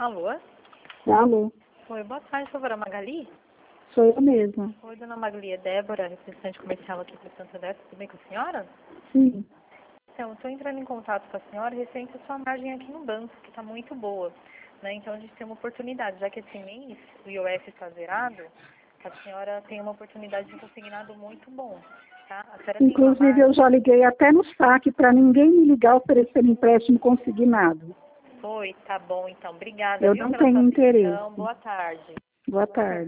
Alô? Alô, Oi, boa tarde, por favor, a Magali? sou eu mesma. Oi, dona Magali, é Débora, representante comercial aqui para Santander, tudo bem com a senhora? Sim. Então, estou entrando em contato com a senhora referente à sua margem aqui no banco, que está muito boa, né? Então, a gente tem uma oportunidade, já que esse mês o IOF está zerado, a senhora tem uma oportunidade de um consignado muito bom, tá? A senhora tem uma Inclusive, eu já liguei até no saque para ninguém me ligar oferecendo empréstimo consignado. Foi, tá bom, então. Obrigada, Eu viu, não pela tenho sua interesse. atenção. Boa tarde. Boa tarde.